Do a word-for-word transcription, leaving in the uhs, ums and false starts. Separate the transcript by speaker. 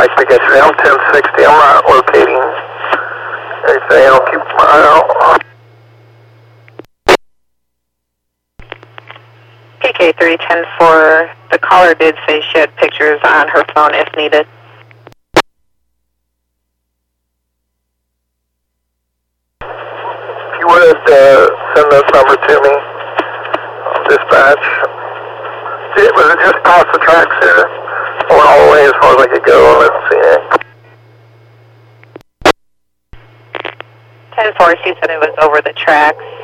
Speaker 1: like to get you. I'm ten sixty. I'm not locating anything. I'll keep my eye out.
Speaker 2: P K three ten four, the caller did say she had pictures on her phone if needed.
Speaker 1: If you would uh, send this number to me, dispatch. It, was it just past the tracks here? I went all the way as far as I could go. I didn't see it.
Speaker 2: ten four, she said it was over the tracks.